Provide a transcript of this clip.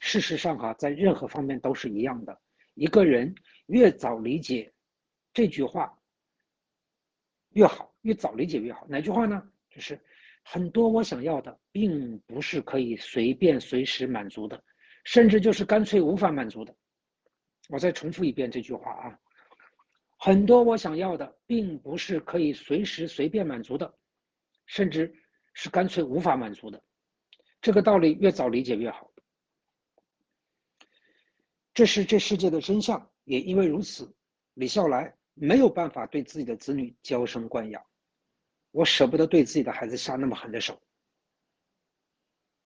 事实上在任何方面都是一样的。一个人越早理解这句话越好，越早理解越好。哪句话呢？就是很多我想要的并不是可以随便随时满足的，甚至就是干脆无法满足的。我再重复一遍这句话啊，很多我想要的并不是可以随时随便满足的，甚至是干脆无法满足的。这个道理越早理解越好。这是这世界的真相，也因为如此，李笑来没有办法对自己的子女娇生惯养。我舍不得对自己的孩子下那么狠的手。